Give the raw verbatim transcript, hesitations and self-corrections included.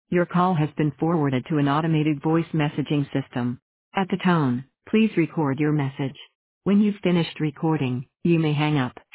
Your call has been forwarded to an automated voice messaging system. At the tone, please record your message. When you've finished recording, you may hang up.